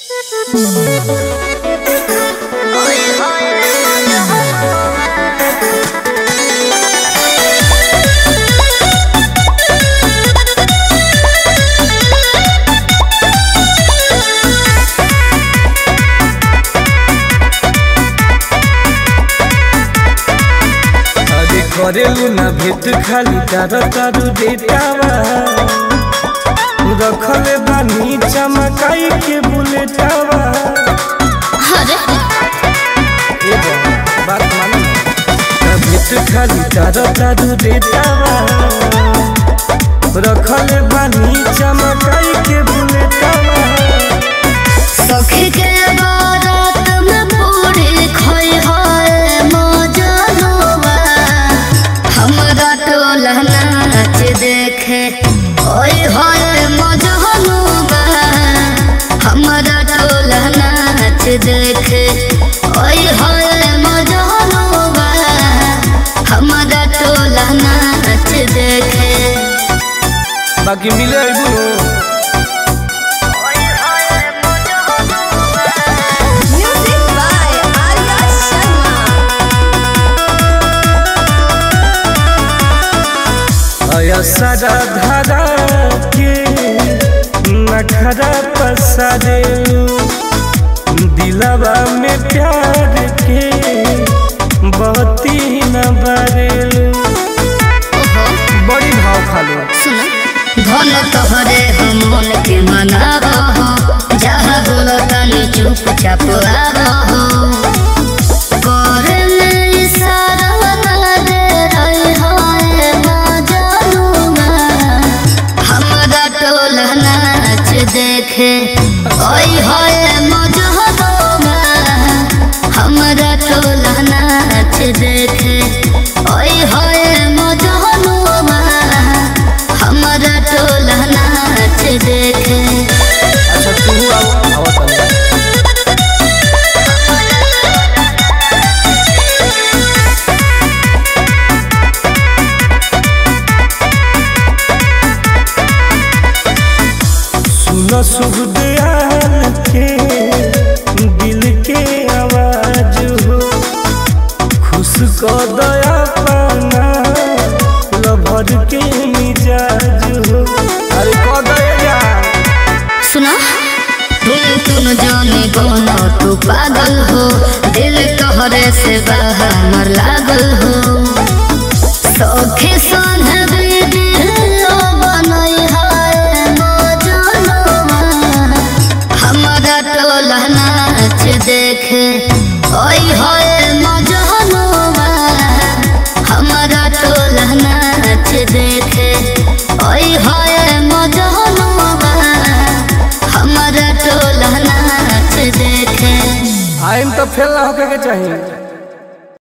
करेलू ना भेट खाली तारू डेटावा रखले बानी चमकाई के बुलेटावा। अरे बात मानो ना भेट खाली तारू डेटावा रखले बानी चमकाई के बुलेटावा। सखी के बारात में पूरी खोई है मौजनुआ हमरा टोला नाच देखे ओए होए मौजनुआ हमरा टोला नाच देखे ओए होए मौजनुआ हमरा टोला नाच देखे। बाकी मिले अइबू सारा धारा के नखरा पसारेलू दिलवा में प्यार के बहुती न बरेलू। बड़ी भाव खालू धन तोहरे हम मन के मनाबो हो जहाँ बोलो तनी चुपचाप आबो हो करे में इशारा दे रही है मौजनुआ हमरा टोला नाच देखे ओए होए मौजनुआ हमरा टोला नाच देखे ओए होए मौजनुआ हमरा टोला नाच देखे। अच्छा तू आओ सुनो शुभ दयाल के दिल के आवाज हो खुश को दया पाना लभर के मिजाज हो। अरे को दया सुना तुम जाने गोनो तू पागल हो दिल तोहरे से बाहर लागल हो सखी सन वीडियो बनई है मौजनुआ हमरा टोला नाच देखे ओए होए मौजनुआ हमरा टोला नाच देखे ओए होए मौजनुआ हमरा टोला नाच देखे। आइम तो फेल होके के चाहिए।